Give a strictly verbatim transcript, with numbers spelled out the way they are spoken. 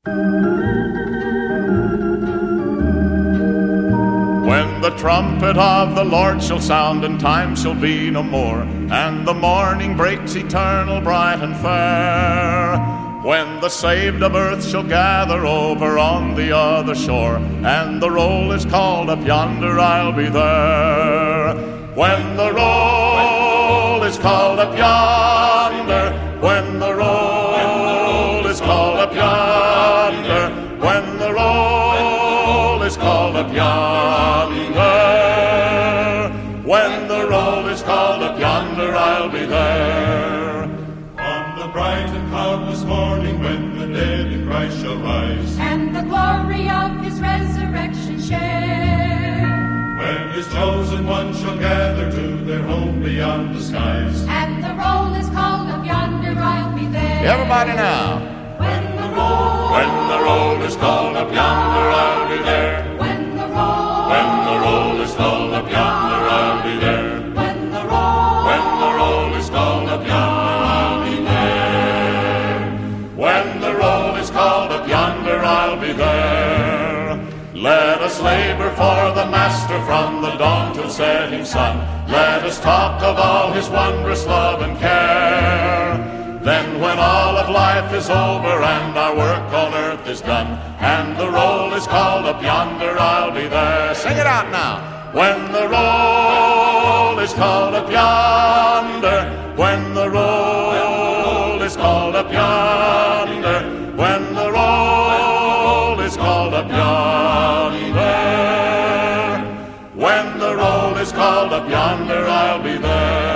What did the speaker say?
When the trumpet of the Lord shall sound, and time shall be no more, and the morning breaks eternal, bright and fair, when the saved of earth shall gather over on the other shore, and the roll is called up yonder, I'll be there. When the roll is called up yonder, when the roll is called up yonder, when the roll is called up yonder, when the roll is called up yonder, I'll be there. On the bright and cloudless morning, when the dead in Christ shall rise, and the glory of his resurrection share, when his chosen ones shall gather to their home beyond the skies, and the roll is called up yonder, I'll be there. Everybody now. When the roll, when the roll is called up yonder, I'll be there. When the roll, when the roll is called up yonder, I'll be there. When the roll, when the roll is called up yonder, I'll be there. When the roll is called up yonder, I'll be there. Let us labor for the Master from the dawn till setting sun. Let us talk of all his wondrous love and care. Then when all of life is over and our work on earth is done, and the roll is called up yonder, I'll be there. Sing it out now. When the roll is called up yonder, when the roll is called up yonder, when the roll is called up yonder, when the roll is called up yonder, I'll be there.